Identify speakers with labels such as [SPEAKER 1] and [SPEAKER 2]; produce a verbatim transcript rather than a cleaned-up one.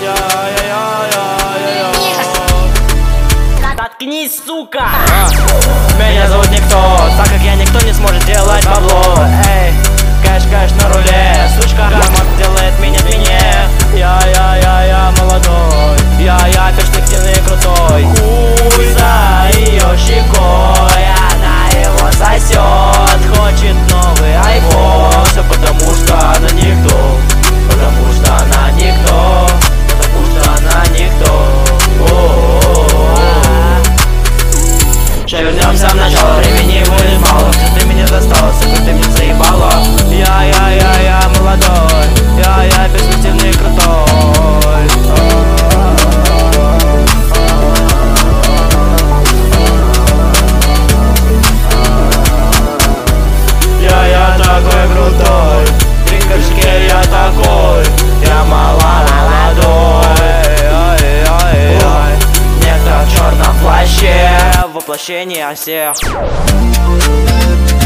[SPEAKER 1] Заткнись, сука! а, Меня зовут никто, так как я никто не сможет делать бабло. Эй, кэш, кэш на руле, сучка, мат делает меня длиннее. Я, я, я, я молодой, я, я перспективный и крутой. Хуй за ее щекой, она его сосет, хочет новый айфон. Все потому что она никто, потому что она никто, потому что она никто. Сейчас вернемся в начало, времени будет мало. Что ты меня застала, сука, ты меня заебала. Я, я, я, я молодой, я, я перспективный и крутой. Я, я такой крутой, при горшке я такой, я молодой. Некто в черном плаще, воплощение всех.